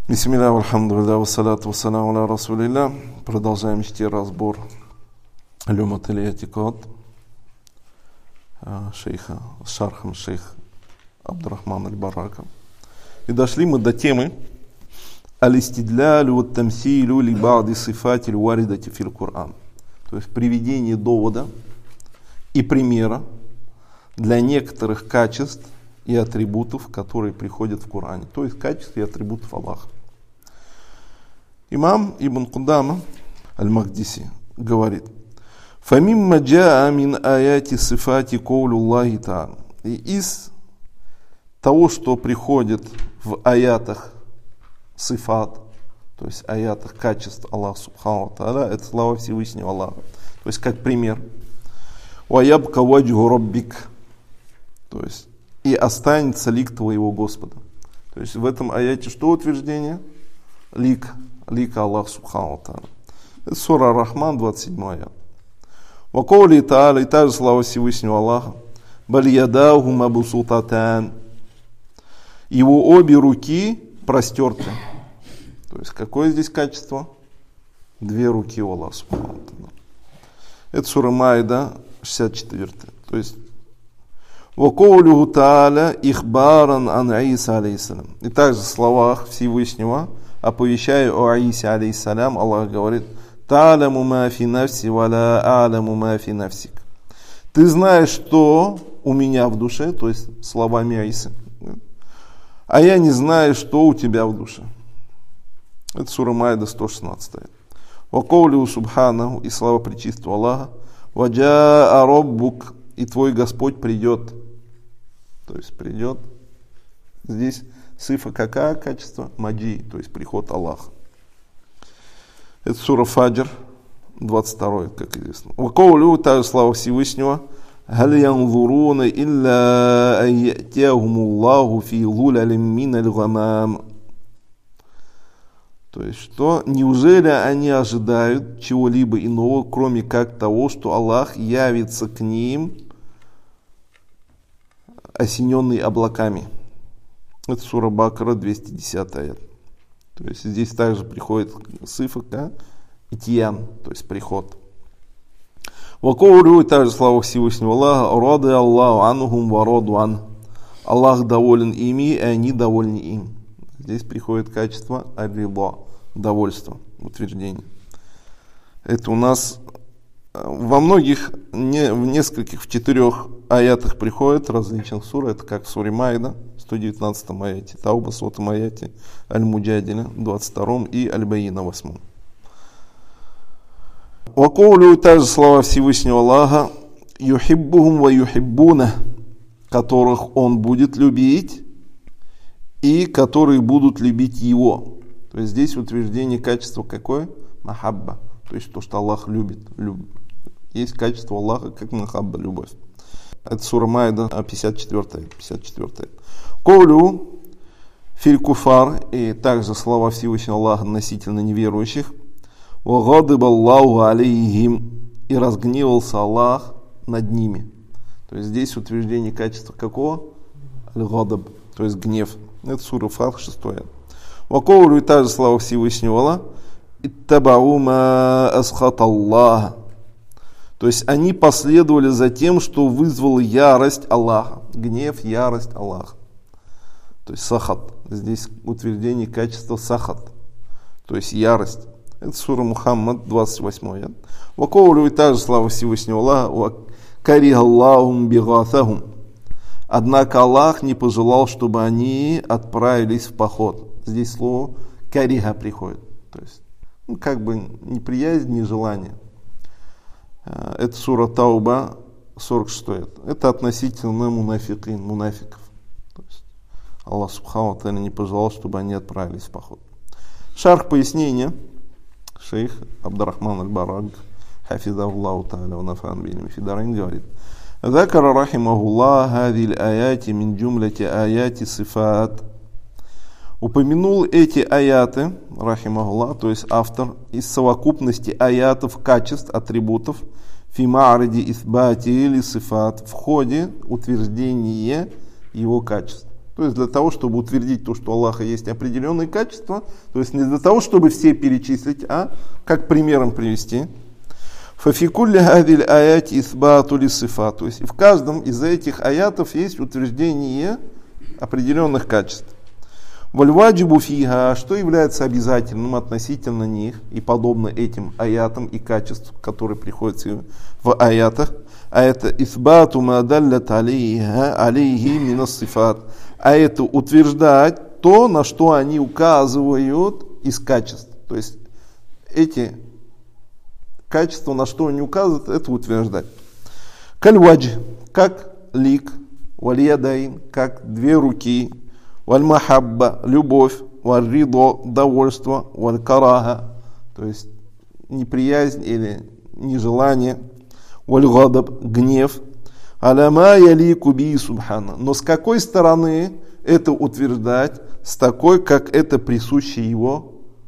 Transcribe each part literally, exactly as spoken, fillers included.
Бисмилля, алхамдулилля, вассаляту вассаляму аля расулилля. Продолжаем чтить разбор Люмат аль-И'тикад шейха, с шархом шейх Абдурахман аль-Барака. И дошли мы до темы аль-истидлялю ват-тамсилю ли ба'ди сифати аль-варидати фил Кур'ан. То есть приведение довода и примера для некоторых качеств и атрибутов, которые приходят в Коране, то есть качеств и атрибутов Аллаха. Имам Ибн Кудама аль-Махдиси говорит: «Фамимма джаа мин аяти сифати коулю Аллахи та'аля». И из того, что приходит в аятах сифат, то есть аятах качеств Аллаха субхану ва тааля, это слова Всевышнего Аллаха. То есть как пример: «Ва ябка ваджху раббик», то есть и останется лик твоего Господа. То есть в этом аяте что утверждение? Лик, лика Аллаха субхану ва тааля. Это сура Рахман, двадцать седьмой аят. Ва каули тааля, и та же слава Всевышнего Аллаха: баль ядаху мабсутатан. Его обе руки простерты. То есть какое здесь качество? Две руки у Аллаха субхану ва тааля. Это сура Маида, шестьдесят четвёртая. То есть وَقَوْلُهُ تَعَالَى إِخْبَارًا عَنْ عِيسَى алейхиссалям. И также в словах Всевышнего, оповещая о Иисе алейхиссалям, Аллах говорит: تَعْلَمُ مَا فِي نَفْسِ وَلَا أَعْلَمُ مَا فِي نَفْسِكَ. Ты знаешь, что у меня в душе, то есть словами Иисы, а я не знаю, что у тебя в душе. Это сура Маида, сто шестнадцатая. وَقَوْلُهُ سُبْحَانَهُ, и слава пречистого Аллаха: وَجَاءَ رَبُّكَ, и твой Господь придет. То есть придет. Здесь сифа какая качество? Маджи, то есть приход Аллаха. Это сура Фаджр, двадцать второй, как известно. Вакаулю, та же слава Всевышнего: «Халь янзуруна илля ан я'тияхумуллаху фи зулалин миналь гамам». То есть что? Неужели они ожидают чего-либо иного, кроме как того, что Аллах явится к ним осененный облаками? Это сура Бакара, двести десятый аят. То есть здесь также приходит сифа, да? Итиян, то есть приход. Вакаулю, также слава Всевышнего Аллаха: рады Аллаху анхум ва раду ан. Аллах доволен ими, и они довольны им. Здесь приходит качество ар-рида, довольство, утверждение. Это у нас во многих, не, в нескольких, в четырех аятах приходит различных сур. Это как в суре Маида, сто девятнадцатом аяте, Тауба, сотом аяте, Аль-Муджадиля, двадцать втором и Аль-Байина, восьмом. Вакаулю, также слова Всевышнего Аллаха: юхиббухум ва юхиббуна, которых Он будет любить и которые будут любить Его. То есть здесь утверждение качества какое? Махабба. То есть то, что Аллах любит. любит. Есть качество Аллаха как махабба, любовь. Это сура Маида, пятьдесят четвёртая. пятьдесят четвёртая. Коулю филь куфар, и также слова Всевышнего Аллаха относительно неверующих: ва гадиба Аллаху алейхим, и разгневался Аллах над ними. То есть здесь утверждение качества какого? Аль-гадаб, то есть гнев. Это сура Фатх, шестой аят. Вакаулю, и та же слава Всевышнего Аллаха: иттабау ма асхата Аллаха. То есть они последовали за тем, что вызвало ярость Аллаха. Гнев, ярость Аллаха. То есть сахат. Здесь утверждение качества сахат. То есть ярость. Это сура Мухаммад, двадцать восьмой аят. Вакаулю, и та же слава Всевышнего Аллаха: кариха Аллахум бигатахум. Однако Аллах не пожелал, чтобы они отправились в поход. Здесь слово кариха приходит. То есть, ну, как бы неприязнь, нежелание. Это сура Тауба, сорок шестой. Это относительно мунафикин, мунафиков. То есть Аллах субхану ва тааля не пожелал, чтобы они отправились в поход. Шарх пояснения. Шейх Абдурахман аль-Барак, хафизахуллаху тааля ва нафа'ан бихи фи дарайн, говорит: ذكر رحمه الله هذه الآيات من جملة آيات صفات. Упомянул эти аяты, рахимахуллах, то есть автор, из совокупности аятов, качеств, атрибутов, фи ма'риди исбати или сифат, в ходе утверждения его качеств. То есть для того, чтобы утвердить то, что у Аллаха есть определенные качества, то есть не для того, чтобы все перечислить, а как примером привести. Фафикулли хадиль аяти исбату лисифа. То есть в каждом из этих аятов есть утверждение определенных качеств. Вальваджибу фиха, что является обязательным относительно них и подобно этим аятам и качествам, которые приходят в аятах. А это исбату мадаллят алейха алейхи минас сифат. А это утверждать то, на что они указывают из качеств. То есть эти качества, на что они указывают, это утверждать. Кальвадж, как лик, вальядайн, как две руки, вальмахабба, любовь, вальридо, довольство, валькарага, то есть неприязнь или нежелание, вальгадаб, гнев, аляма ялику би субхана. Но с какой стороны это утверждать? С такой, как это присуще его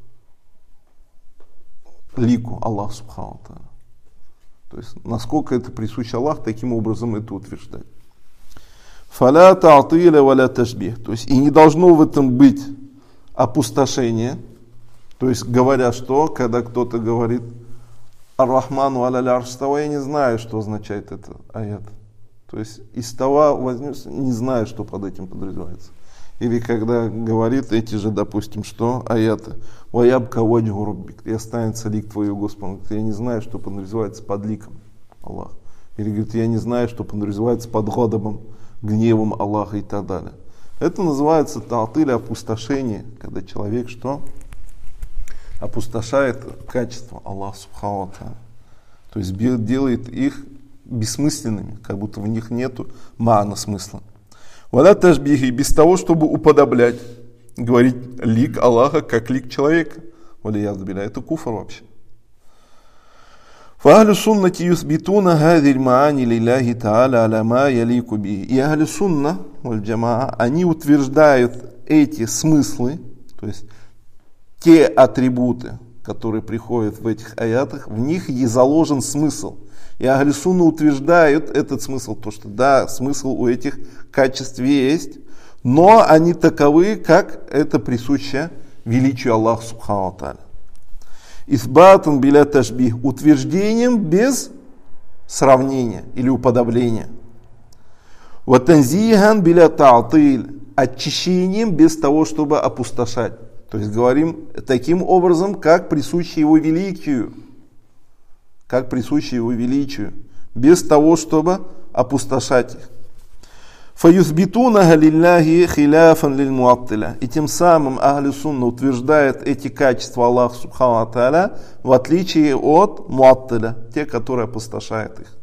лику, Аллах субхану тааля. То есть, насколько это присуще Аллах, таким образом это утверждать. Фаля та'тиля валя ташбих. То есть, и не должно в этом быть опустошение. То есть, говоря что, когда кто-то говорит Ар-Рахману аля арш става, я не знаю, что означает это аят. То есть, истава вознесся, не знаю, что под этим подразумевается. Или когда говорит эти же, допустим, что аяты. «Ваябка ваджгу руббик». И останется лик твоего Господа. Я не знаю, что подразумевается под ликом Аллаха. Или говорит, я не знаю, что подразумевается под гадабом, гневом Аллаха и так далее. Это называется та'тиль, опустошение, когда человек что? Опустошает качество Аллаха субхану тааля. То есть делает их бессмысленными, как будто в них нету ма'на, смысла. Валя ташбихи, без того, чтобы уподоблять, говорить лик Аллаха как лик человека. Валиязу билля, это куфр вообще. Фахлю суннати юсбитуна хадиль маани лилляхи тааля аля ма ялику бихи. И ахлю сунна, валь джамаа, они утверждают эти смыслы, то есть те атрибуты, которые приходят в этих аятах, в них и заложен смысл. И ахлю сунна утверждают этот смысл, то что да, смысл у этих качеств есть, но они таковы, как это присуще величию Аллаха субхану тааля. Исбатун биля ташбих, утверждением без сравнения или уподобления. Ватанзихан биля та'тиль, очищением без того, чтобы опустошать. То есть говорим таким образом, как присуще его величию. Как присуще его величию. Без того, чтобы опустошать их. Фаюсбитуна лилляхи хиляфан лиль муаттиля. И тем самым ахлю сунна утверждает эти качества Аллаха субхану тааля, в отличие от муаттиля, те, которые опустошают их.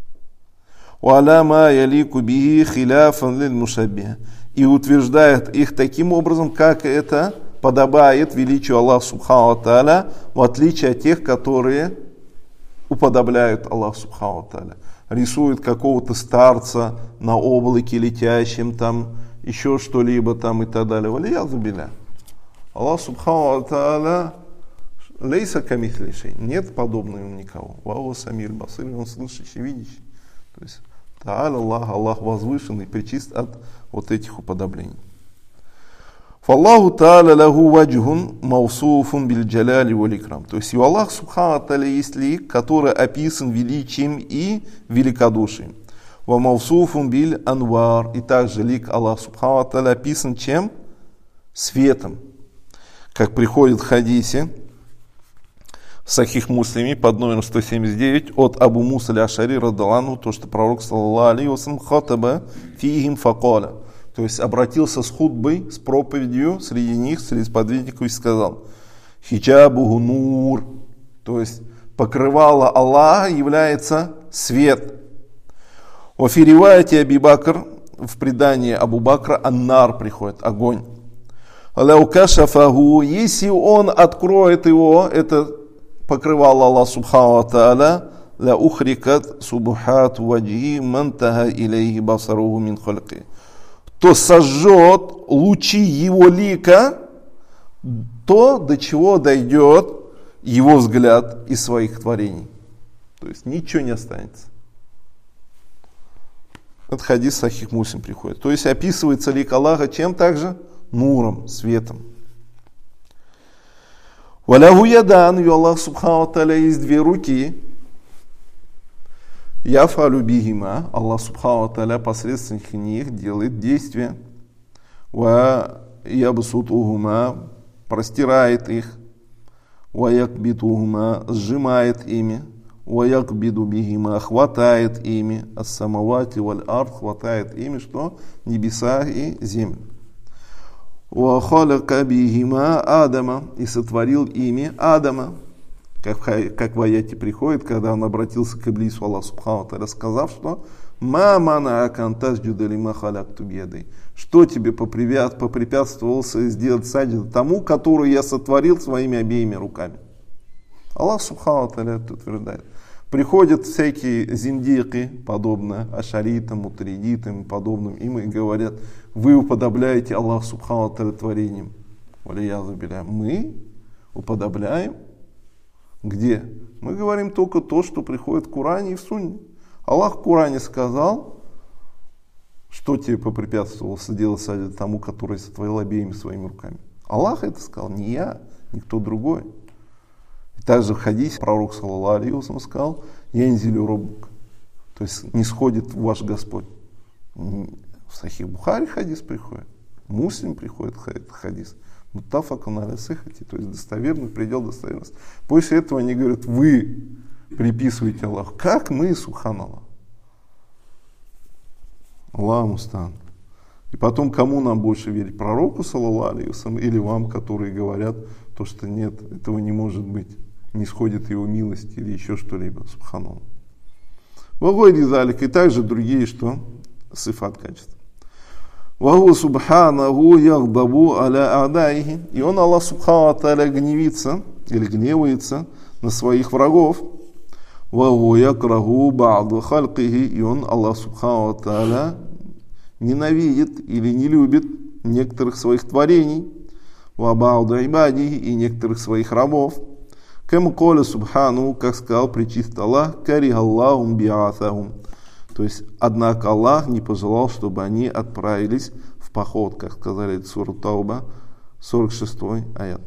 Уаля ма ялику бихи хиляфан лиль мушаббиха. И утверждает их таким образом, как это подобает величию Аллаха субхану тааля, в отличие от тех, которые уподобляют Аллаху субхану тааля. Рисует какого-то старца на облаке летящем, там еще что-либо там и так далее. Валиязу билля. Аллах субхану тааля лейса камитли шей. Нет подобного ему никого. Вау самир басир, он слышащий, видящий. То есть тааля Аллах, Аллах возвышенный, пречист от вот этих уподоблений. Фаллаху тааля лаху ваджхун маусуфун биль джаляли валь икрам. То есть у Аллаха субхану тааля есть лик, который описан величием и великодушием. Ва маусуфун биль анвар. И также лик Аллаха субхану тааля описан чем? Светом. Как приходит в хадисе в Сахих Муслиме под номером сто семьдесят девять от Абу Муса аль-Ашари радаллаху, то что пророк саллаллаху алейхи ва саллям хатаба фихим факаля. То есть обратился с хутбой, с проповедью среди них, среди сподвижников и сказал: хиджабуху нур, то есть покрывало Аллаха является свет. Во фириваяте Аби Бакр, в предании Абу Бакра, аннар приходит, огонь. Аляукашафаху, если он откроет его, это покрывало Аллах субхану тааля, ла ухрикат субхат ваджи мантаха илейхи басаруху мин хальки, то сожжет лучи его лика то, до чего дойдет его взгляд из своих творений. То есть ничего не останется. Это хадис Сахих Муслим приходит. То есть описывается лик Аллаха чем также? Нуром, светом. Валяху ядан, и Аллах субхану та'аля есть две руки. Яфалю бихима, Аллах субхану та'аля посредством них делает действия. Ва ябсутухума, простирает их. Ва якбитугума, сжимает ими. Ва якбиду бихима, хватает ими. Ас-самавати валь ард, хватает ими, что? Небеса и землю. Ва халяка бихима Адама, и сотворил ими Адама. Как, как в аяте приходит, когда он обратился к Иблису, Аллах субхану та'аля, сказав, что «Ма мана'ака ан тасджуда лима халякту бьядой». Что тебе попрепятствовало сделать саджду тому, который я сотворил своими обеими руками? Аллах субхану та'аля утверждает. Приходят всякие зиндики, подобно ашаритам, мутаридитам и подобным им, и говорят: вы уподобляете Аллах субхану та'аля творением. Мы уподобляем? Где? Мы говорим только то, что приходит в Коране и в Сунне. Аллах в Коране сказал, что тебе попрепятствовало сделать саджду тому, который сотворил обеими своими руками. Аллах это сказал, не я, никто другой. И также в хадисе пророк саллаллаху алейхи ва саллям сказал: «Янзилю роббук», то есть не сходит ваш Господь. В Сахих Бухари хадис приходит, Муслим приходит хадис. Муттафакун аля сихати, то есть достоверный предел достоверности. После этого они говорят: вы приписываете Аллаху. Как мы, субханаллах? Аллах мустан. И потом, кому нам больше верить? Пророку, саллаллаху алейхи ва саллям, или вам, которые говорят, то, что нет, этого не может быть, не сходит его милость или еще что-либо, субханаллах. Вагойди залик, и также другие, что? Сифат качества. Ваху субханаху яхдабу аля адайхи. И он, Аллах субхану та'аля, гневится или гневается на своих врагов. Ваху якраху ба'ду халькихи. И он, Аллах субхану та'аля, ненавидит или не любит некоторых своих творений. Ва ба'ду ибадихи, и некоторых своих рабов. Кем коля субхану, как сказал пречистый Аллах, карихаллахум би'атахум. То есть, однако Аллах не пожелал, чтобы они отправились в поход, как сказали сура Тауба, сорок шестой аят.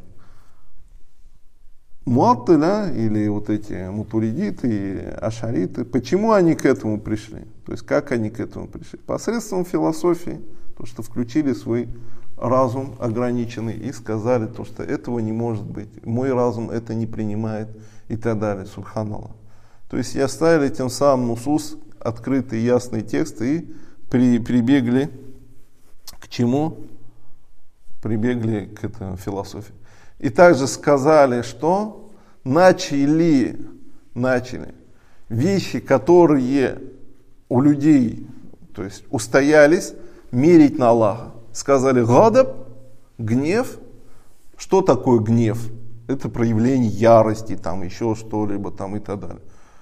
Муаттиля, или вот эти мутуридиты и ашариты, почему они к этому пришли? То есть, как они к этому пришли? Посредством философии, то, что включили свой разум ограниченный и сказали, то, что этого не может быть, мой разум это не принимает и так далее, субханаллах. То есть, и оставили тем самым нусус, открытые ясные тексты, и при, прибегли к чему? Прибегли к этой философии. И также сказали, что начали, начали вещи, которые у людей, то есть устоялись, мерить на Аллаха. Сказали гадаб, гнев. Что такое гнев? Это проявление ярости, там еще что-либо там и так далее.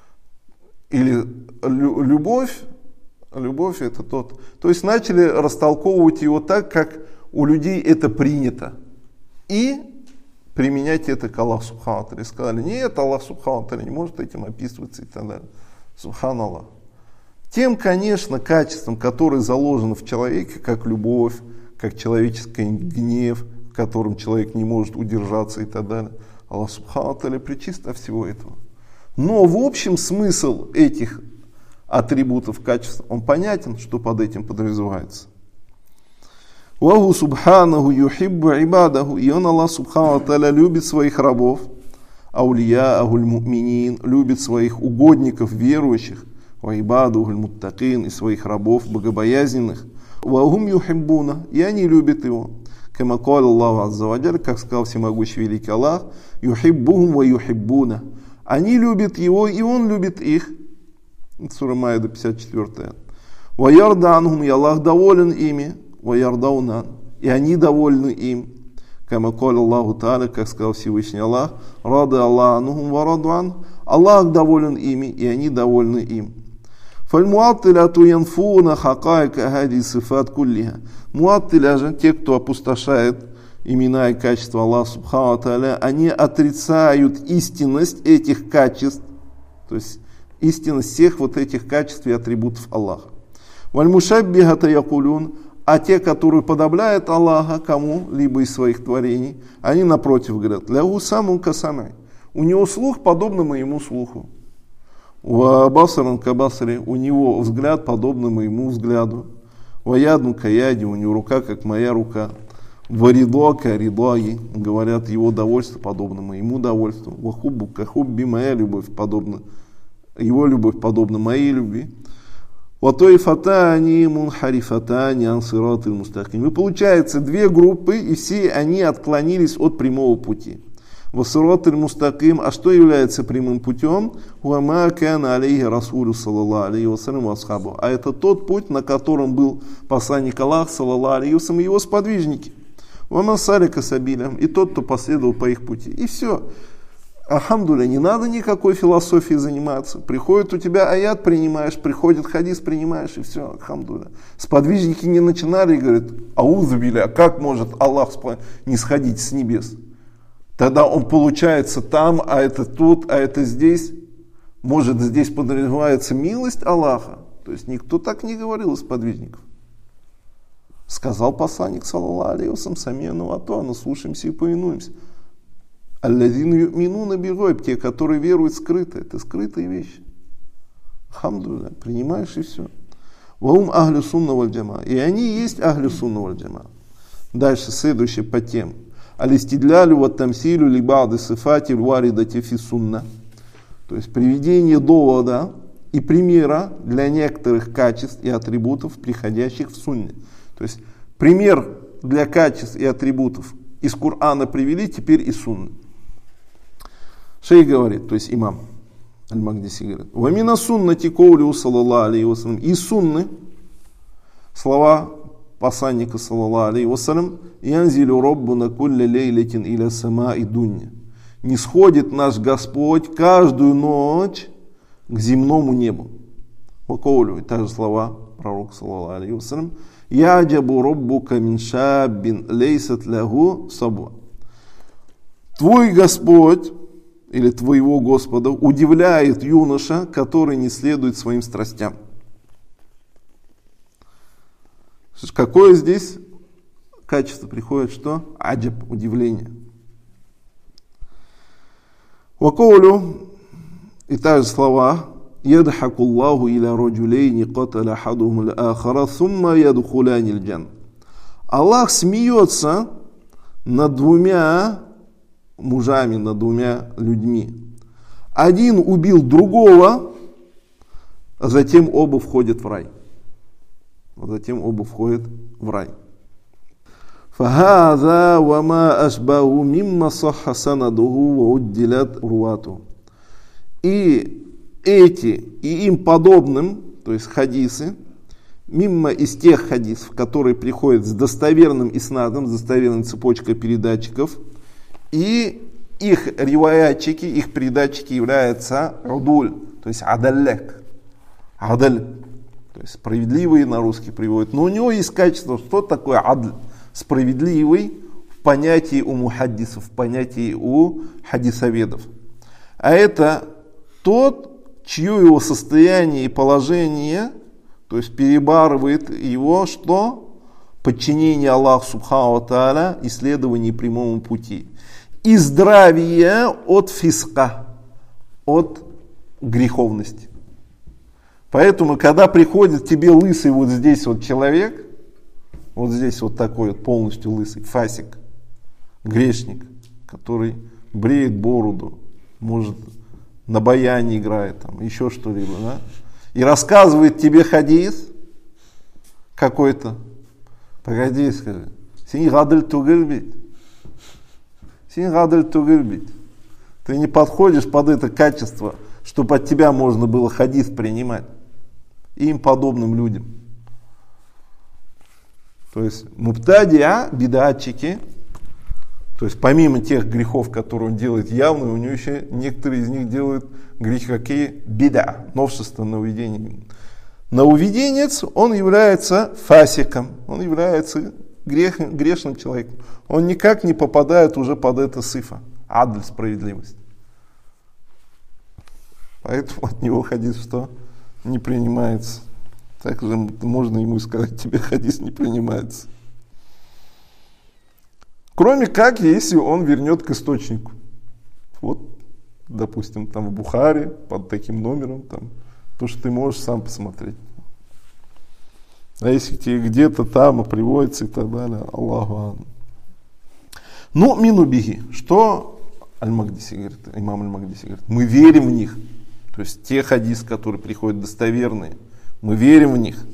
Или любовь, любовь это тот. То есть начали растолковывать его так, как у людей это принято. И применять это к Аллаху субхану та'аля. Сказали: нет, Аллах субхану та'аля не может этим описываться и так далее. Субханаллах. Тем, конечно, качеством, которое заложено в человеке, как любовь, как человеческий гнев, в котором человек не может удержаться и так далее. Аллах субхану та'аля пречист от всего этого. Но в общем смысл этих атрибутов качеств, он понятен, что под этим подразумевается. Ваху субханаху юхиббу ибадаху. И он, Аллах субхану та'аля, любит своих рабов. Аулия агуль му'минин, любит своих угодников, верующих. Ва ибаду агуль муттакин, и своих рабов, богобоязненных. Вахум юхиббуна, и они любят его. Кама каля Аллаху азза ва джаль, как сказал всемогущий великий Аллах, юхиббухум ва юхиббуна. Они любят его, и он любит их. Сура Маида, пятьдесят четвёртая. Ва ярда анхум, и Аллах доволен ими. Ва ярдауна, и они довольны им. Кама каля Аллаху та'аля, как сказал Всевышний Аллах, рада Аллах анхум ва раду ан. Аллах доволен ими, и они довольны им. Фальмуаттиляту янфуна хакайка хади сифат куллиха. Муаттиля же, те, кто опустошает имена и качества Аллаха субхану та'аля, они отрицают истинность этих качеств, то есть истинность всех вот этих качеств и атрибутов Аллаха. Валь-мушаббихата якулюн, а те, которые подобляют Аллаха кому-либо из своих творений, они напротив говорят, лягу саму касамай. У него слух подобно моему слуху. Ва басаран кабасари, у него взгляд подобно моему взгляду. Ва яду каяди, у него рука как моя рука. Ва ридо ка ридои, говорят, его довольство подобно моему довольству. Ва хуббу ка хубби, моя любовь подобна, его любовь подобна моей любви. Ва тойфатани мунхарифатани ан сиратил мустаким. И получается две группы, и все они отклонились от прямого пути. Васират мустаким, а что является прямым путем? Уама кана алейхи расулю саллаллаху алейхи вассалям асхабу. А это тот путь, на котором был посланник Аллаха саллаллаху алейхи вассалям и его сподвижники. Уама салика сабилям, и тот, кто последовал по их пути. И все. Алхамдулилля, не надо никакой философией заниматься. Приходит у тебя аят, принимаешь, приходит хадис, принимаешь, и все. Алхамдулилля. Сподвижники не начинали и говорят, аузу билля, как может Аллах не сходить с небес? Тогда он получается там, а это тут, а это здесь. Может, здесь подразумевается милость Аллаха. То есть никто так не говорил из подвижников. Сказал посланник, саллаллаху алейхи вассалям, сами'на ва ато'на, слушаемся и повинуемся. Аллазина ю'минуна бигойб, те, которые веруют скрыто. Это скрытые вещи. Алхамдулилля, принимаешь и все. Ва ум ахлю сунна валь джама. И они есть ахлю сунна валь джама. Дальше, следующее по тем. Алистидлялю ва тамсилю ли ба'ды сифати варидати фи сунна. То есть приведение довода и примера для некоторых качеств и атрибутов, приходящих в сунне. То есть пример для качеств и атрибутов из Корана привели, теперь из сунны. Шейх говорит, то есть имам Аль-Магдиси говорит, «Ва мина суннати коулю саллаллаху алейхи вассалям». Из сунны слова посланника саллаллаху алейхи вассалям, «Янзилю роббуна кулля лейлетин иля сама и дунья». Не сходит наш Господь каждую ночь к земному небу. Ва коулю, и та же слова пророка саллаллаху алейхи вассалям, «Яджабу роббука мин шаббин лейсат лягу сабва». Твой Господь, или твоего Господа, удивляет юноша, который не следует своим страстям. Какое здесь качество приходит? Что? Аджаб, удивление. Вакоулю, и та же слова, «Ядхаку Аллаху иля раджулейни каталя хадухум л-ахара, сумма ядхуляни л-джан». Аллах смеется над двумя мужами, над двумя людьми. Один убил другого, а затем оба входят в рай. Затем оба входят в рай. فَهَذَا وَمَا أَشْبَهُ مِمَّا صَحَّ سَنَدُهُ وَعُدِّلَتْ رُوَاتُهُ. И эти, и им подобным, то есть хадисы, мимо из тех хадисов, которые приходят с достоверным иснадом, с достоверной цепочкой передатчиков, и их риваятчики, их передатчики являются удуль, то есть адаллек, адаль, то есть справедливый на русский приводит. Но у него есть качество, что такое адль, справедливый в понятии у мухаддисов, в понятии у хадисоведов. А это тот, чье его состояние и положение, то есть перебарывает его, что? Подчинение Аллаху Субхану ва Тааля, исследование прямому пути. И здравие от фиска, от греховности. Поэтому, когда приходит тебе лысый вот здесь вот человек, вот здесь вот такой вот полностью лысый, фасик, грешник, который бреет бороду, может на баяне играет, там, еще что-либо, да? И рассказывает тебе хадис какой-то. Погоди, скажи. Син гадаль тугель бит. Син гадаль тугель бит. Ты не подходишь под это качество, чтобы от тебя можно было хадис принимать. Им подобным людям. То есть мубтадиа, бидатчики, то есть помимо тех грехов, которые он делает явно, у него еще некоторые из них делают грехи какие? Бида, новшество, нововведение. Нововведенец, он является фасиком, он является грех, грешным человеком. Он никак не попадает уже под это сифа, адль, справедливость. Поэтому от него хадис что? Не принимается. Также можно ему сказать, тебе хадис не принимается. Кроме как, если он вернет к источнику. Вот, допустим, там в Бухари, под таким номером, там, то, что ты можешь сам посмотреть. А если тебе где-то там приводится и так далее, Аллаху Акбар. Ну, мину бихи. Что Аль-Магдиси говорит, имам Аль-Магдиси говорит, мы верим в них. То есть те хадисы, которые приходят достоверные, мы верим в них.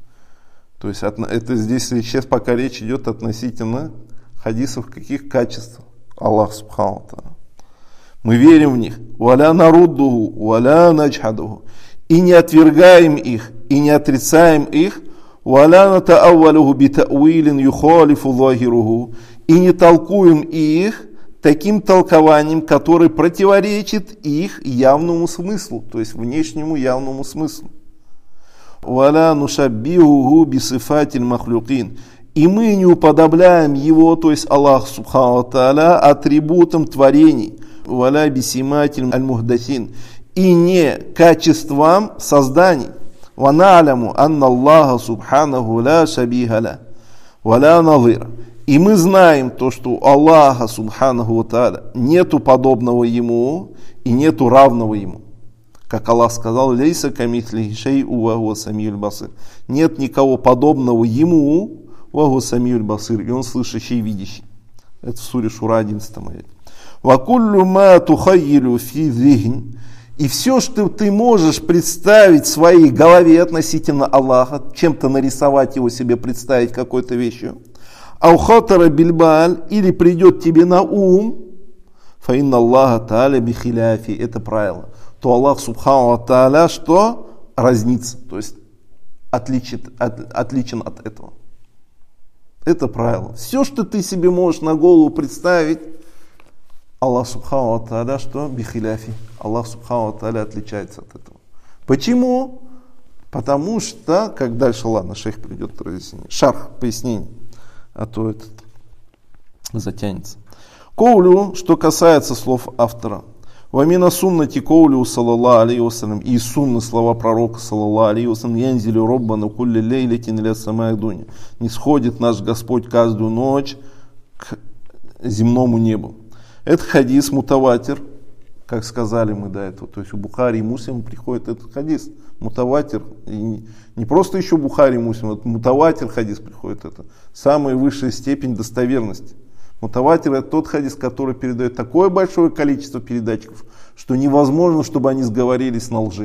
То есть это здесь сейчас пока речь идет относительно хадисов каких качеств Аллах Субхану Тааля. Мы верим в них. Валя наруддуху, валя наджхадуху. И не отвергаем их, и не отрицаем их. Валя натааввалуху битауилин юхалифу захируху. И не толкуем их таким толкованием, которое противоречит их явному смыслу, то есть внешнему явному смыслу. Валя нушаббихуху бисифатиль махлюкин. И мы не уподобляем его, то есть Аллах Субхану Тааля, атрибутам творений. Валя бисиматиль аль-мухдасин. И не качествам созданий. Ваналяму анна Аллаха Субханаху ла шабиха валя назира. И мы знаем то, что у Аллаха Субханаху Тааля нету подобного ему и нету равного ему. Как Аллах сказал, лейса камислихи шай'ун ва хуа самиуль басир. Нет никого подобного ему, ва хуа самиуль басир, и он слышащий и видящий. Это в суре Шура одиннадцатом аяте. Ва куллю ма тухайилю фи зихн. И все, что ты можешь представить в своей голове относительно Аллаха, чем-то нарисовать его себе, представить какой-то вещью, аухатара бильбаль, или придет тебе на ум, фаинна Аллаха тааля бихиляфи, это правило, то Аллах Субхану Тааля что? Разнится, то есть отличит, от, отличен от этого. Это правило. Все, что ты себе можешь на голову представить, Аллах Субхану Тааля что? Бихиляфи. Аллах Субхану Тааля отличается от этого. Почему? Потому что, как дальше, ладно, шейх придет разъяснение. Шарх, пояснение. А то этот затянется. Коулю, что касается слов автора. Вамина суннати коулю саллаллаху алейхи вассалям. И сунны слова пророка саллаллаху алейхи вассалям. Янзилю роббану кулли лейлятин иля самай дуня. Не сходит наш Господь каждую ночь к земному небу. Это хадис мутаватир, как сказали мы до этого. То есть у Бухари и Муслима приходит этот хадис. Мутаватир. И не просто еще Бухари и Муслим, вот мутаватир хадис приходит. Это самая высшая степень достоверности. Мутаватир — это тот хадис, который передает такое большое количество передатчиков, что невозможно, чтобы они сговорились на лжи.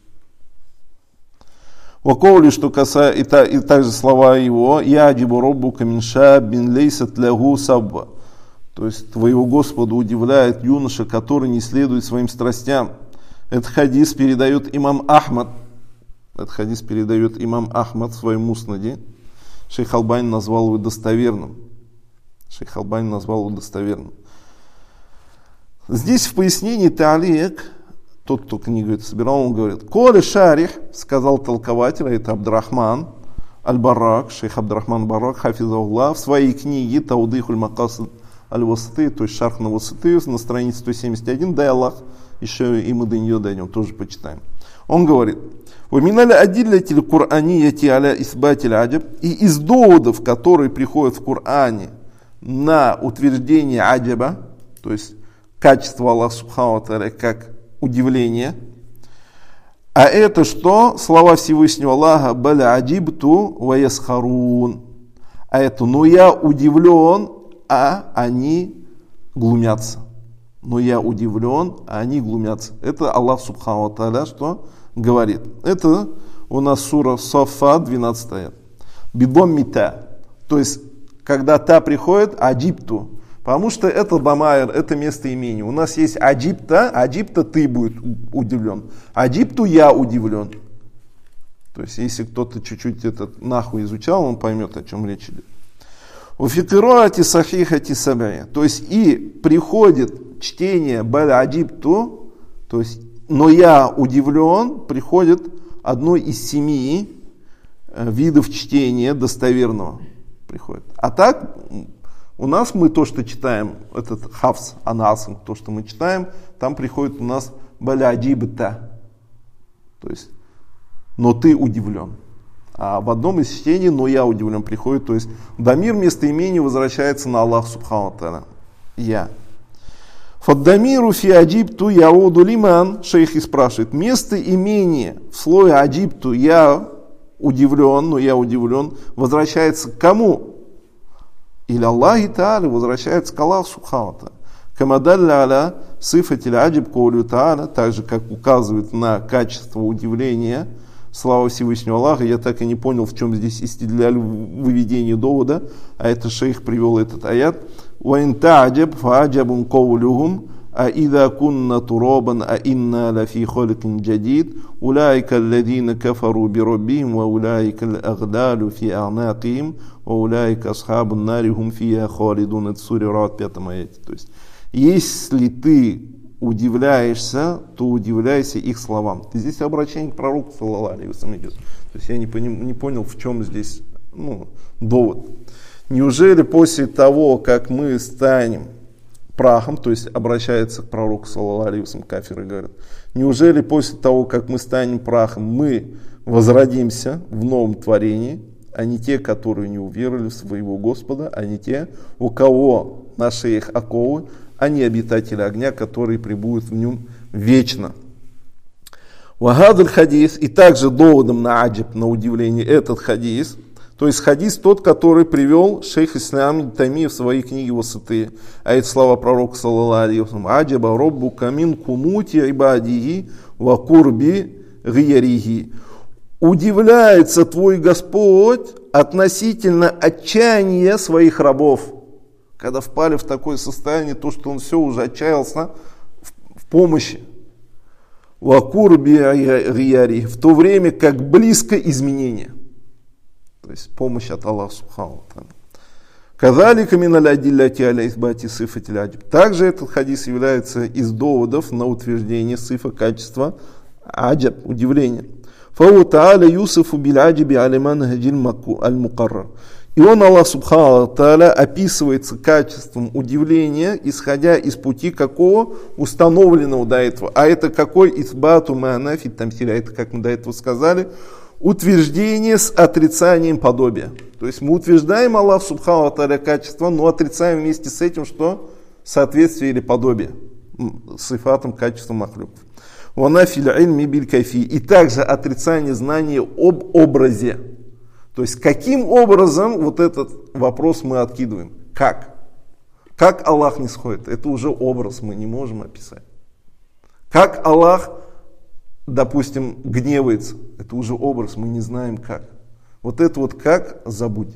Ваковли, что касается, и, та, и также слова его, «Я аджибу роббука мин шаббин лейсат лягу сабба». То есть твоего Господа удивляет юноша, который не следует своим страстям. Этот хадис передает имам Ахмад. Этот хадис передает имам Ахмад в своем муснаде. Шейх Албани назвал его достоверным. Шейх Албани назвал его достоверным. Здесь в пояснении та'лик, тот, кто книгу это собирал, он говорит, «Коли шарих», сказал толкователь, это Абдрахман Аль-Барак, шейх Абдрахман Барак, хафизахуллах, в своей книге «Таудихуль макасид аль-Васаты», то есть шарх на Васаты, на странице сто семьдесят один, дай Аллах, еще и мы до нее дойдем, тоже почитаем. Он говорит, «Ваминаля адиллятиль Кур'анияти аля исбатиль аджаб», и из доводов, которые приходят в Коране на утверждение аджаба, то есть качество Аллаха Субхану Тааля как удивление, а это что? Слова Всевышнего Аллаха, «Баля аджибту ва ясхарун», а это «но я удивлен», а они глумятся. Но я удивлен, а они глумятся. Это Аллах Субхану Тааля что говорит. Это у нас сура Сафа, двенадцатый аят. Бидом мита. То есть, когда та приходит, аджибту. Потому что это дамайр, это местоимение. У нас есть аджибта, аджибта ты будет удивлен. Аджибту я удивлен. То есть, если кто-то чуть-чуть этот нахуй изучал, он поймет, о чем речь идет. Уфикирати сахихати сабая. То есть и приходит чтение баль аджибту, то есть но я удивлен, приходит одно из семи видов чтения достоверного. Приходит. А так у нас мы то, что читаем, этот хафс анасм, то, что мы читаем, там приходит у нас баль аджибта. То есть но ты удивлен. А в одном из чтений, но я удивлен, приходит, то есть дамир местоимения возвращается на Аллах субхану ва тааля. Я. Фаддамиру фи аджибту яуду лиман, шейх и спрашивает, местоимение в слое аджибту я удивлен, но я удивлен, возвращается к кому? Или Аллахи тааля, возвращается к Аллаху субхану ва тааля. Камадалля аля сифатиль аджиб каулю тааля, так же как указывает на качество удивления слава Всевышнего Аллаха. Я так и не понял, в чем здесь истидляль выведение довода, а это шейх привел этот аят. وَإِنْ تَعْجَبْ فَعَجَبٌ قَوْلُهُمْ أَإِذَا كُنَّا تُرَابًا أَإِنَّا لَفِي خَلْقٍ جَدِيدٍ أُولَٰئِكَ الَّذِينَ كَفَرُوا بِرَبِّهِمْ وَأُولَٰئِكَ الْأَغْلَالُ فِي أَعْنَاقِهِمْ وَأُولَٰئِكَ أَصْحَابُ النَّارِ هُمْ فِيهَا خَالِدُونَ. Это сура Раад, пятом аяте. То есть, если ты удивляешься, то удивляйся их словам. Здесь обращение к пророку, саллаллаху алейхи ва саллям, идет. То есть я не, поним, не понял, в чем здесь ну, довод. Неужели после того, как мы станем прахом, то есть обращается к пророку, саллаллаху алейхи ва саллям, кафиры говорят, неужели после того, как мы станем прахом, мы возродимся в новом творении, а не те, которые не уверовали в своего Господа, а не те, у кого на шеях оковы, они обитатели огня, которые пребудут в нем вечно. Вагадаль хадис, и также доводом на аджиб, на удивление, этот хадис, то есть хадис тот, который привел шейх Ислам Тайми в своей книге Васыты, а это слова пророка, саллаллаху алейхи ва саллям, аджаба роббу камин кунути ибадихи ва курби гиярихи. Удивляется твой Господь относительно отчаяния своих рабов. Когда впали в такое состояние, то, что он все уже отчаялся в, в помощи. Вакурби гияри, в то время как близко изменение. То есть помощь от Аллаха субхану ва тааля. Кадалика миналь адилляти аля исбати сифатиль аджиб. Также этот хадис является из доводов на утверждение сифа качества аджаб, удивления. Фау тааля юсифу биль аджиби алиман хаджиль аль-мукаррар. И он, Аллах субхану ва тааля, описывается качеством удивления, исходя из пути какого установленного до этого. А это какой? Исбату ма'нафи тамсиля. Это, как мы до этого сказали, утверждение с отрицанием подобия. То есть мы утверждаем Аллах субхану ва тааля качество, но отрицаем вместе с этим, что соответствие или подобие сифатом качества махлюков. Ванафиль ильми биль кайфи. И также отрицание знания об образе. То есть, каким образом вот этот вопрос мы откидываем? Как? Как Аллах не сходит? Это уже образ, мы не можем описать. Как Аллах, допустим, гневается? Это уже образ, мы не знаем как. Вот это вот как, забудь.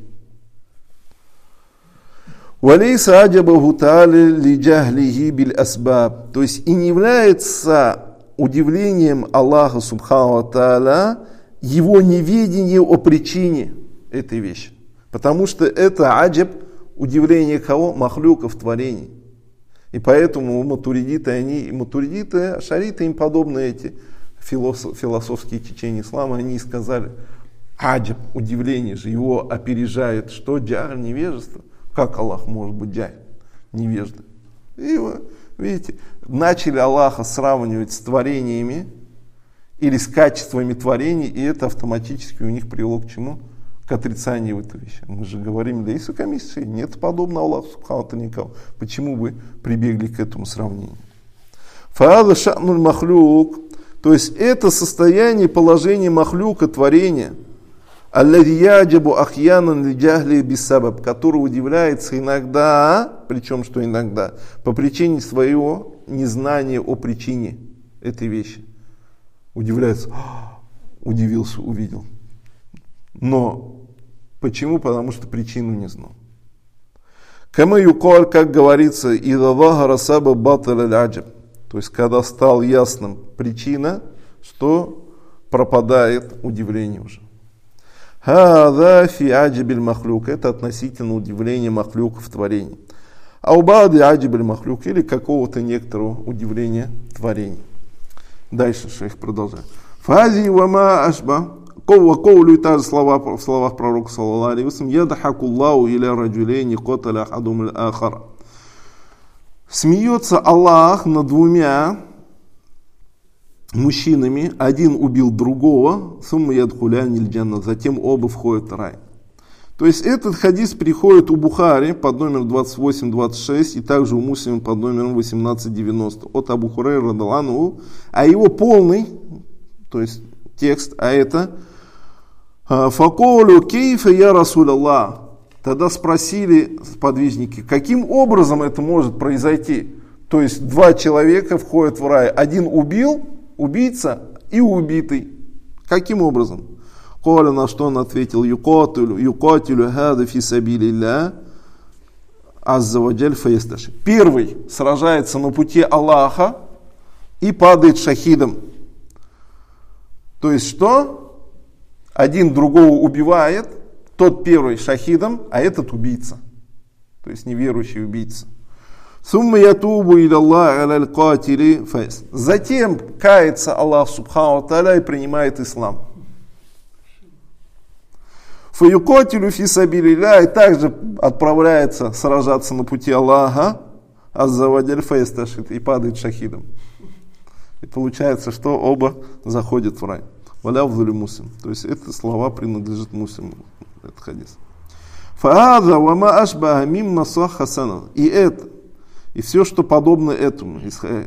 Валейса аджабаху тааля ли джахлихи биль асбаб. То есть, и не является удивлением Аллаха субхану ва тааля его неведение о причине этой вещи. Потому что это аджаб, удивление кого? Махлюков, творений. И поэтому матуридиты, они, матуридиты, ашариты, им подобные эти философ, философские течения ислама, они сказали, аджаб, удивление же, его опережает, что джахр, невежество. Как Аллах может быть джахр, невежда? И вы, видите, начали Аллаха сравнивать с творениями, или с качествами творений, и это автоматически у них привело к чему? К отрицанию в этой вещи. Мы же говорим, да и комиссии, нет подобного Аллаху субхану ва тааля никого. Почему вы прибегли к этому сравнению? Фаада ша'нуль махлюк, то есть это состояние, положение махлюка, творения, аллади яджабу ахьянан ли джахли биссабаб, который удивляется иногда, причем что иногда, по причине своего незнания о причине этой вещи. Удивляется, удивился, увидел. Но почему? Потому что причину не знал. Кама юкаль, как говорится, ида захара сабаб батал аль-аджаб. То есть, когда стал ясным причина, что пропадает удивление уже. Хада фи аджабиль махлюк. Это относительно удивления махлюка в творении. Аубады аджабиль махлюк, или какого-то некоторого удивления творений. Дальше шейх продолжает. Фази вама ашба. Коулю и та же слова в словах пророка, саллаллаху алейхи ва саллям, ядахакуллаху иля раджулейни коталя ахадум аль-ахара. Смеется Аллах над двумя мужчинами, один убил другого, сумма ядхуляниль джанна, затем оба входят в рай. То есть этот хадис приходит у Бухари под номером двадцать восемь двадцать шесть и также у Муслима под номером восемнадцать девяносто от Абу Хурайры радхиаллаху анху, а его полный, то есть текст, а это «Факолю кейфа я Расуль Аллах». Тогда спросили сподвижники, каким образом это может произойти? То есть два человека входят в рай, один убил, убийца и убитый. Каким образом? Коля, на что он ответил, юкатилю, юкатилю хада фи сабилилля азза ва джаль фаисташи. Первый сражается на пути Аллаха и падает шахидом. То есть что? Один другого убивает, тот первый шахидом, а этот убийца. То есть неверующий убийца. Сумма ятубу илаллах аляль катили фаис. Затем кается Аллах субхану ва тааля и принимает ислам. Фаюкатилю фи сабилилля, и также отправляется сражаться на пути Аллаха, азза ва джаль фаисташхид, и падает шахидом. И получается, что оба заходят в рай. Валя вдули муслим. То есть эти слова принадлежат муслиму, этот хадис. Фааза ва ма ашбаха мимма сахха санад. И это, и все, что подобно этому,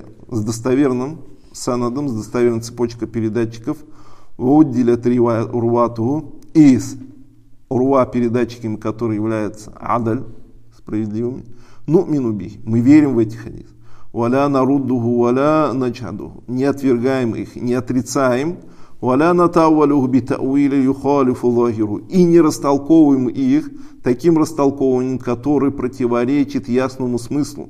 с достоверным санадом, с достоверной цепочкой передатчиков, уддилят урватуху, из урва передатчиками, которые являются адаль, справедливыми, ну минуби, мы верим в эти хадисы. Валя наруддуху, валя начадуху, не отвергаем их, не отрицаем, валя натавалюху битауили юхалифу лахиру, и не растолковываем их таким растолковыванием, который противоречит ясному смыслу.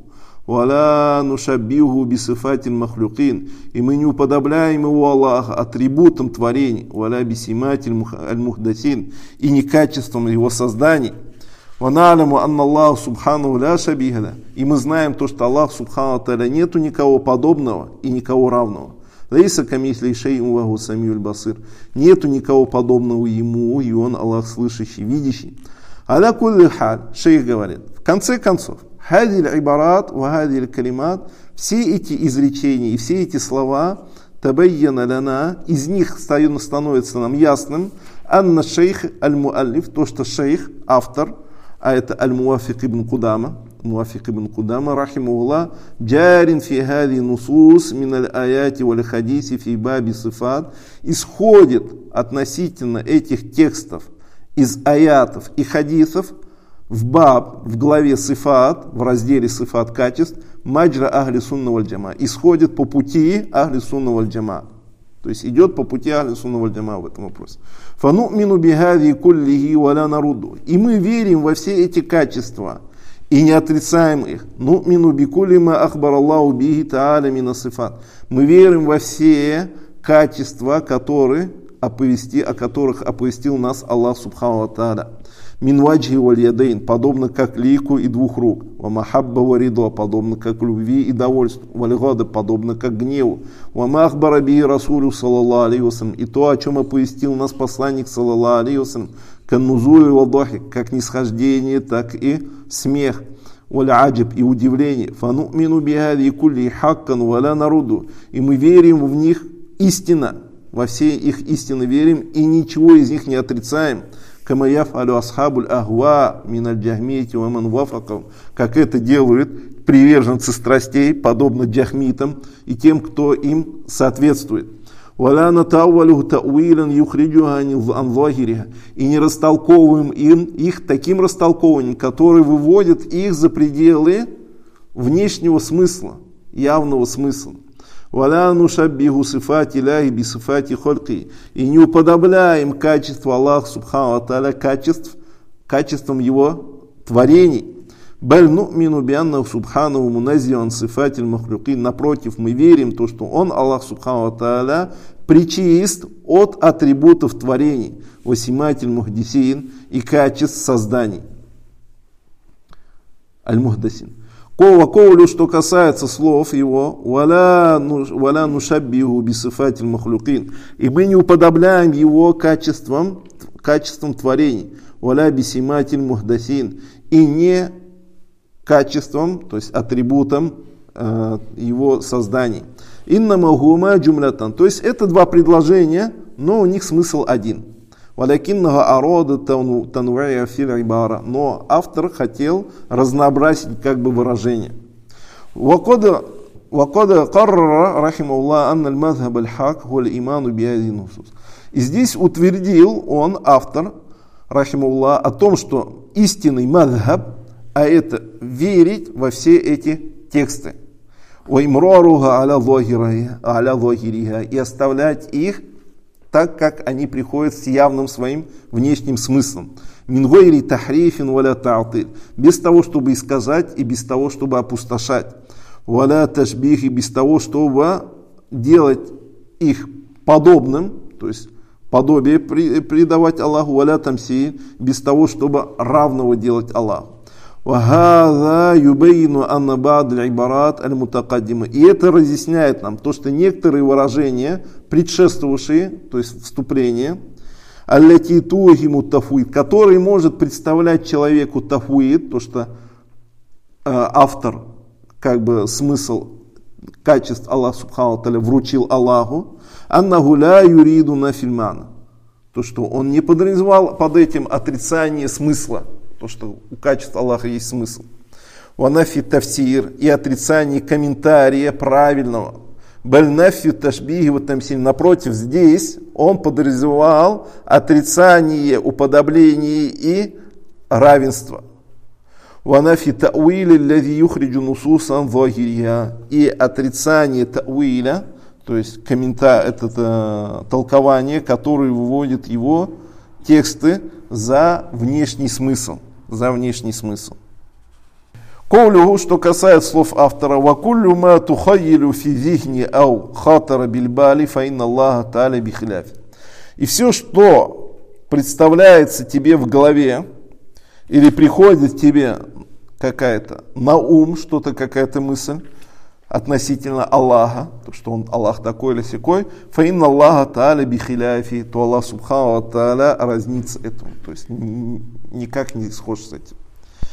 Валя нушаббиху бисифатин махлюкин, и мы не уподобляем его Аллаха атрибутом творений, валя бисиматин аль-мухдасин, и не качеством его созданий. Ваналяму анна Аллах субхану ля шабихаля, и мы знаем то, что Аллах субхану та'аля нету никого подобного и никого равного. Лейса камисли шей'ун ва хуа самиуль басир, нету никого подобного ему, и он Аллах слышащий, видящий. Аля кулли халь, шейх говорит, в конце концов, хадиль ибарат ва хадиль калимат, все эти изречения и все эти слова, табайяна ляна, из них становится нам ясным, анна шейх аль-муаллиф, то, что шейх, автор, а это аль-муафик ибн Кудама, муафик ибн Кудама, рахимуллах, джарин фи хади нусус мин аль-аяти валь хадиси фи баби сифат, исходит относительно этих текстов из аятов и хадисов в баб, в главе сифат, в разделе сифат качеств, маджра ахли сунна валь джама, исходит по пути ахли сунна валь джама. То есть идет по пути ахли сунна валь джама в этом вопросе. Фану'мину бихади куллихи валя нарудду. И мы верим во все эти качества и не отрицаем их. Ну'мину бикулли ма ахбар Аллаху бихи та'аля мина сифат. Мы верим во все качества, которые оповести, о которых оповестил нас Аллах субхану ва тааля. Мин ваджхи валь ядейн, подобно как лику и двух рук. Ва махабба ва ридо, подобно как любви и довольству. Валь гада, подобно как гневу. Ва ма ахбара бихи расулю саллаллаху алейхи ва саллям, и то, о чем оповестил нас посланник саллаллаху алейхи ва саллям, каннузули ва дахи, как нисхождение, так и смех. Валь аджиб, и удивление. Фану'мину бихади кулли хаккан валя народу, и мы верим в них истинно. Во все их истины верим и ничего из них не отрицаем. Кама яф'алю асхабуль ахва миналь джахмити ва ман вафакав, как это делают приверженцы страстей, подобно джахмитам и тем, кто им соответствует. Валя натавалю та'уилан юхриджуха ан захириха, и не растолковываем им их таким растолкованием, который выводит их за пределы внешнего смысла, явного смысла. Валя нушаббиху сифати ляхи би сифати хольки, и не уподобляем качество Аллаха субхану ва тааля качеств, качеством его творений. Баль ну'мину бианнаху субхану муназзиан сифатиль махлюкин, напротив, мы верим то, что он, Аллах субхану ва тааля, причист от атрибутов творений, васиматиль мухдисин, и качеств созданий. Аль-мухдасин. Коулю, что касается слов его, валя нушаббиху бисифатиль махлюкин, и мы не уподобляем его качеством, качеством творений, валя бисиматиль мухдасин, и не качеством, то есть атрибутом э, его созданий. Иннама гума джумлятан. То есть это два предложения, но у них смысл один. Валякиннага арода тануая фил ибара. Но автор хотел разнообразить как бы выражение. Вакода вакода карра рахималлах анна аль-мазхаб аль-хак хуа аль-иману биази нусус. И здесь утвердил он, автор, рахималлах, о том, что истинный мазхаб, а это верить во все эти тексты. Ваимраруха аля зохириха, и оставлять их так, как они приходят с явным своим внешним смыслом. Мин гайри тахрифин валя та'тиль, без того, чтобы искажать и без того, чтобы опустошать. Валя ташбих, и без того, чтобы делать их подобным, то есть подобие придавать Аллаху, валя тамсиль, без того, чтобы равного делать Аллаху. وَهَذَا يُبَيِّنُ أَنَّ بَعْضَ الْعِبَارَاتِ الْمُتَقَدِّمَةِ. И это разъясняет нам то, что некоторые выражения, предшествовавшие, то есть вступление, الَّتِي تُوهِمُ التَّفْوِيض, который может представлять человеку тафуид, то, что э, автор, как бы смысл качеств Аллаха Субхану ва Тааля вручил Аллаху, أَنَّهُ لَا يُرِيدُ نَفِي الْمَعْنَى, то, что он не подразумевал под этим отрицание смысла, то, что у качества Аллаха есть смысл. Ванафи тафсир, и отрицание комментария правильного. Бальнафи ташбихи ва тамсиль. Напротив, здесь он подразумевал отрицание уподобления и равенства. Ванафи та'уиля аллази юхриджу нусусан захирия. И отрицание та'уиля, то есть комментарий, это, это толкование, которое выводит его тексты за внешний смысл. За внешний смысл. Коулюху, что касается слов автора, вакуллю ма тухайилю фи зихни ау хатара бильбали фаинна Аллаха та'аля бихиляфи. И все, что представляется тебе в голове, или приходит тебе какая-то на ум, что-то, какая-то мысль относительно Аллаха, то, что он Аллах такой или сякой, фаинна Аллаха та'аля бихиляфи, то Аллах Субхану ва Тааля разнится этому, то есть никак не схож с этим.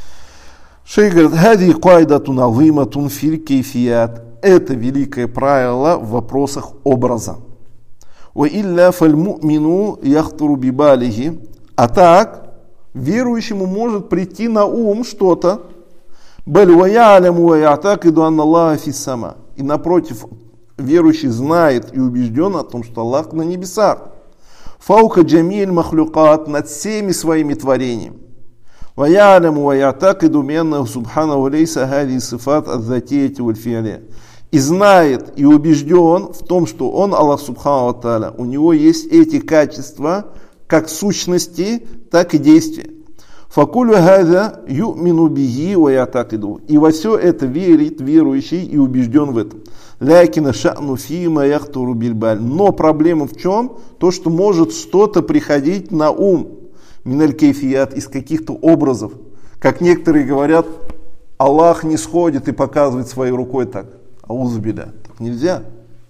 Шейх говорит, хади кайдатун азиматун фил кейфият. Это великое правило в вопросах образа. Ва илля фаль му'мину яхтуру бибалихи. А так, верующему может прийти на ум что-то. Баль ва я'ляму ва я'такиду анна Аллаха фис сама. И напротив, верующий знает и убежден о том, что Аллах на небесах. Фаука джамиль махлюкат, над всеми своими творениями. وَيَعْلَمُ وَيَعْتَقِدُ مِنَّهُ سُبْحَانَهُ لَيْسَ هَذِهِ صِفَاتُ الذَّاتِيَّةِ وَالْفِعْلِيَّةِ. И знает и убежден в том, что он, Аллах Субхану ва Тааля, у него есть эти качества, как сущности, так и действия. فَكُلُّ هَذَا يُؤْمِنُ بِهِ وَيَعْتَقِدُ. И во все это верит верующий и убежден в этом. لَكِنَ شَأْنُ فِي مَا يَخْطُرُ بِالْبَالِ. Но проблема в чем? То, что может что-то приходить на ум. Миналь кейфият, из каких-то образов. Как некоторые говорят, Аллах не сходит и показывает своей рукой так. Аузубиля. Так нельзя.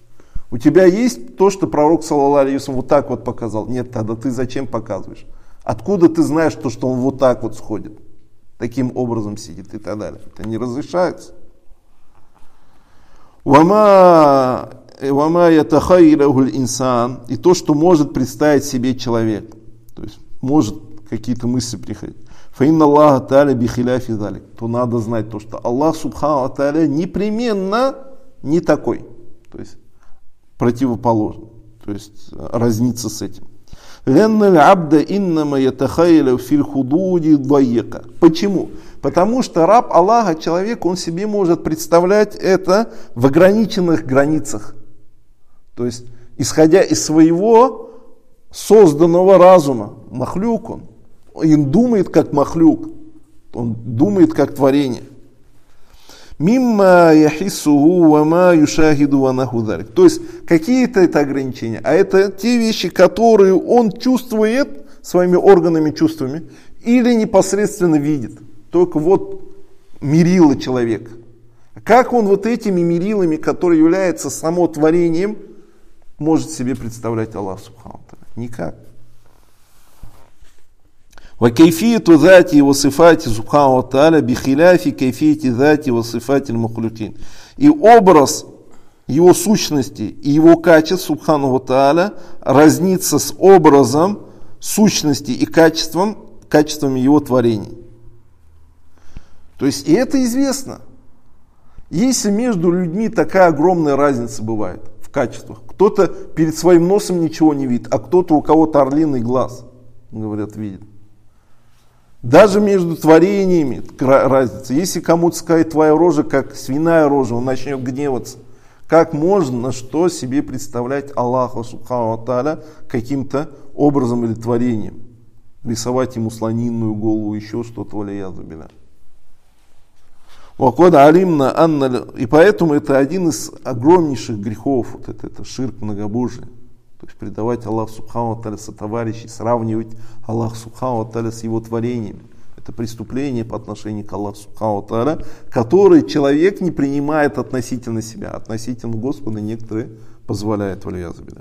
У тебя есть то, что пророк, саллаллаху алейхи ва саллям, вот так вот показал. Нет, тогда ты зачем показываешь? Откуда ты знаешь то, что он вот так вот сходит? Таким образом сидит и так далее. Это не разрешается. Вама ятахайрахуль инсан. И то, что может представить себе человек. То есть может какие-то мысли приходить. Фаинна Аллаха та'аля бихиляфи залик. То надо знать то, что Аллах Субхану ва Тааля непременно не такой. То есть противоположный. То есть разнится с этим. Почему? Потому что раб Аллаха, человек, он себе может представлять это в ограниченных границах. То есть исходя из своего созданного разума. Махлюк он. Он думает как махлюк. Он думает как творение. Мимма яхиссуху ва ма юшахиду ва наху залик. То есть какие-то это ограничения. А это те вещи, которые он чувствует своими органами, чувствами. Или непосредственно видит. Только вот мерило человека. Как он вот этими мерилами, которые являются само творением, может себе представлять Аллах Субхану ва Тааля? Никак. Ва кайфияту зати ва сифати субхану ва тааля бихиляфи кайфияти зати ва сифати аль-махлукин. И образ его сущности и его качеств субхану ва тааля разнится с образом сущности и качеством, качествами его творений. То есть и это известно. Если между людьми такая огромная разница бывает в качествах, кто-то перед своим носом ничего не видит, а кто-то, у кого-то орлиный глаз, говорят, видит. Даже между творениями разница. Если кому-то сказать, твоя рожа как свиная рожа, он начнет гневаться. Как можно, на что себе представлять Аллаха субхану ва тааля каким-то образом или творением? Рисовать ему слонинную голову, еще что-то, валиязу билля. И поэтому это один из огромнейших грехов, вот это, это ширк многобожие. То есть предавать Аллаху субхану ва тааля сотоварищей, сравнивать Аллаха субхану ва тааля с его творениями. Это преступление по отношению к Аллаху субхану ва тааля, которое человек не принимает относительно себя. Относительно Господа некоторые позволяют, валиязу билля.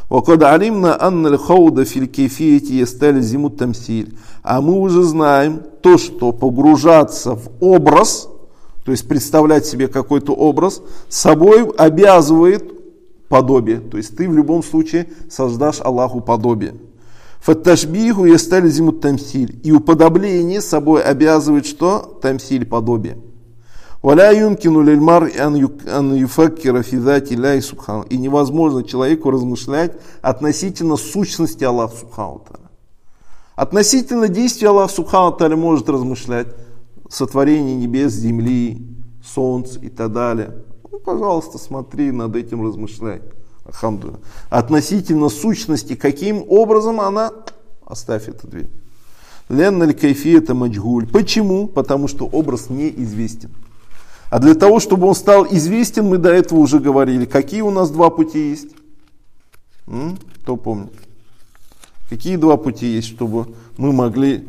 А мы уже знаем то, что погружаться в образ, то есть представлять себе какой-то образ, собой обязывает подобие. То есть ты в любом случае создашь Аллаху подобие. Фатташбиху ястальзиму тамсиль. И уподобление собой обязывает что? Тамсиль, подобие. Валя юмкину лильмар ан юфаккира фи зати ляхи субхану. И невозможно человеку размышлять относительно сущности Аллаха субхану тааля. Относительно действия Аллаха субхану тааля может размышлять. Сотворение небес, земли, солнца и так далее. Ну, пожалуйста, смотри, над этим размышляй. Алхамдулилля. Относительно сущности, каким образом она, оставь эту дверь. Ленналь кайфията маджгуль. Почему? Потому что образ неизвестен. А для того, чтобы он стал известен, мы до этого уже говорили. Какие у нас два пути есть? М? Кто помнит? Какие два пути есть, чтобы мы могли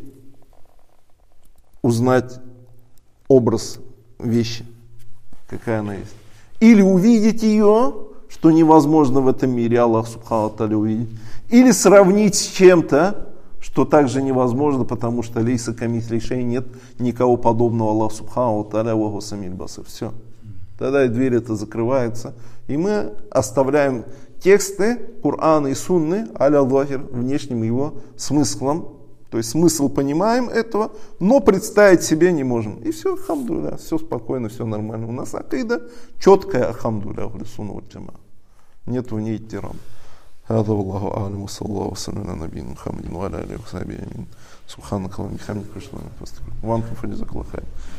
узнать образ вещи? Какая она есть? Или увидеть ее, что невозможно в этом мире, Аллах субхану ва тааля увидеть. Или сравнить с чем-то, что также невозможно, потому что лейса камисли шей, нет никого подобного Аллаху субхану ва тааля ва гуа самиль басир. Все. Тогда и дверь эта закрывается. И мы оставляем тексты Корана и Сунны аля захир, внешним его смыслом. То есть смысл понимаем этого, но представить себе не можем. И все, алхамдулилля, все спокойно, все нормально. У нас акида четкая, алхамдулилля, ахлю сунна валь джамаа. Нет в ней тиран. هذا والله أعلم وصلى الله وسلم على نبينا محمد وعلى آله وصحبه أجمعين سبحانك اللهم وبحمدك أشهد أن لا إله إلا أنت أستغفرك وأنتم فجزاك الله خير.